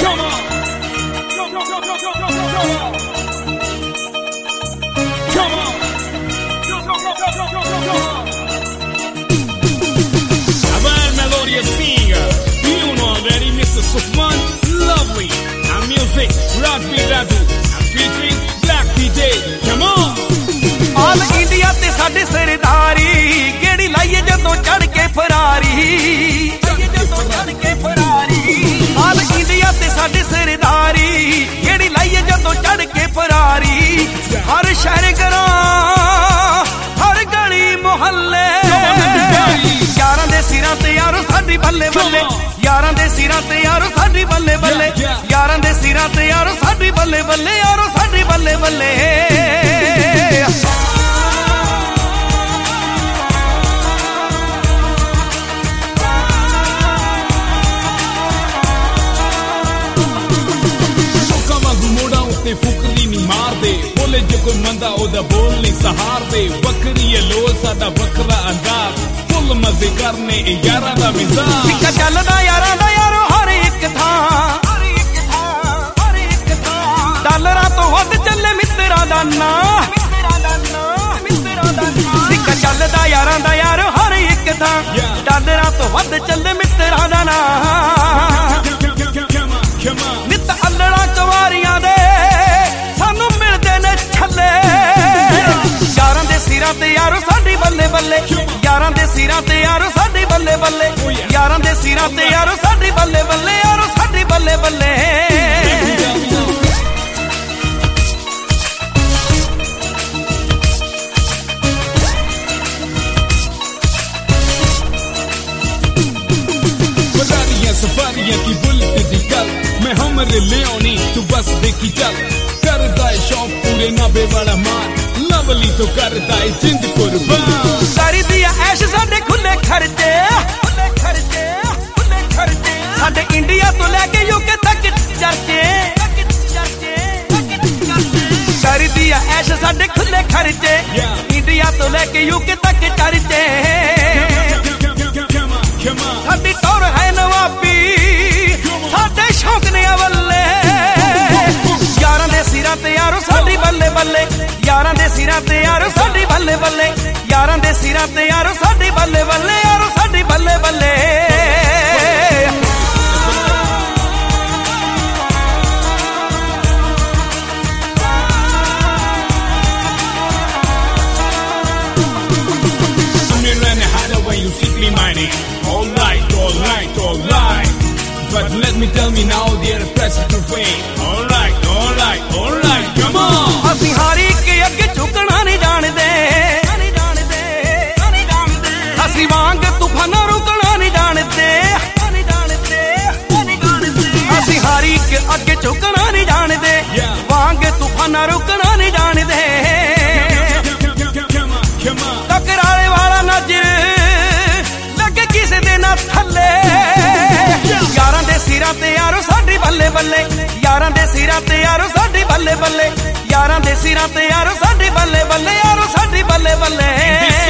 Melodious singer, you know already, Mr. Sufman, lovely. And music, Rugby Radu. I'm featuring Black DJ. Come on. All India te sade sardari, gedi laiye jadon chad ke Ferrari. All India te sade sardari, gedi laiye jadon chad ke Ferrari. Har shahar garan, har gali mohalle. यारां दे सिरां ते यारो साडी बल्ले बल्ले यारां दे सिरां ते यारो साडी बल्ले बल्ले यारां दे सिरां ते यारो साडी बल्ले बल्ले यारो साडी बल्ले बल्ले लोकां वांगू मोड़ा उत्ते फुकरी नी मार दे बोले जो कोई मंदा ओदा बोल नहीं सहार दे बकरी है लोल साडा वखरा अंदाज मजे करने यारा दा मिजाज सिक्का चलदा यारा दा यारो हर एक थां डॉलरां तो वध चले मित्तरां दा नां सिक्का चलदा यारा दा यारो हर एक थां डॉलरां तो वध चले मित्तरां दा नां नित अल्लड़ा कवारियां दे सानू मिलदे ने छल्ले यारां दे सिरां ते यारो साडी बल्ले बल्ले यारां दे सिरां ते यारो साडी बल्ले बल्ले यारां दे सिरां ते यारो साडी बल्ले बल्ले यारो साडी बल्ले बल्ले फरारियां सफारियां की बुलट दी गल मैं हमरे लेओनी तू बस देखी चल करदा है शौक पूरे नाबे वाला मार लवली तो करदा है जिंद कुर्बान सारी दिया ऐश साडे खुले खर्चे साडे इंडिया तो लेके यूके तक चर्चे सारी दिया ऐश साडे खुले खर्चे इंडिया तो लेके यूके तक चर्चे साडी टौर है नवाबी साडे शौक ने अवल्ले यारां दे सिरां ते यारो साडी बल्ले बल्ले यारां दे सिरां ते यारो साडी बल्ले बल्ले यारां दे सिरां ते यारो साडी बल्ले बल्ले यारो साडी बल्ले बल्ले You secretly mining all right, but let me tell me now they're pressing to fame. All right, come on. ਅਸੀਂ ਹਾਰੀ ਕੇ ਅੱਗੇ ਝੁਕਣਾ ਨਹੀਂ ਜਾਣਦੇ ਅਸੀਂ ਵਾਂਗ ਤੂਫਾਨਾਂ ਰੁਕਣਾ ਨਹੀਂ ਜਾਣਦੇ ਅਸੀਂ ਹਾਰੀ ਕੇ ਅੱਗੇ ਝੁਕਣਾ ਨਹੀਂ ਜਾਣਦੇ ਵਾਂਗ ਤੂਫਾਨਾਂ ਰੁਕਣਾ ਨਹੀਂ ਜਾਣਦੇ ਟਕਰਾਲੇ ਵਾਲਾ ਨਜ਼ਰ ਲੱਗੇ ਕਿਸੇ ਦੇ ਨਾ ਥੱਲੇ यारां दे सिरां ते यारो साडी बल्ले बल्ले यारां दे सिरां ते यारो साडी बल्ले बल्ले यारां दे सिरां ते यारो साडी बल्ले बल्ले यारो साडी बल्ले बल्ले